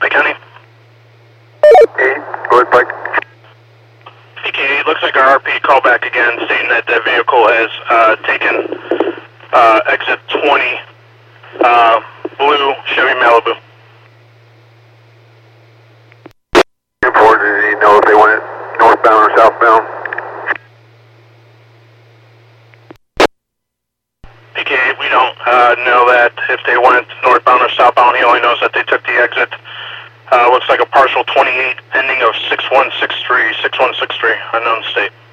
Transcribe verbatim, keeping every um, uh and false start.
Pike County. Eight, go ahead, Pike. P K eight, looks like our R P called back again, stating that the vehicle has uh, taken uh, exit twenty, uh, blue Chevy Malibu. Report, did he know if they went northbound or southbound? P K eight, we don't uh, know that if they went northbound or southbound. He only knows that they took the exit. Uh, looks like a partial twenty-eight, ending of six one six three, six one six three, unknown state.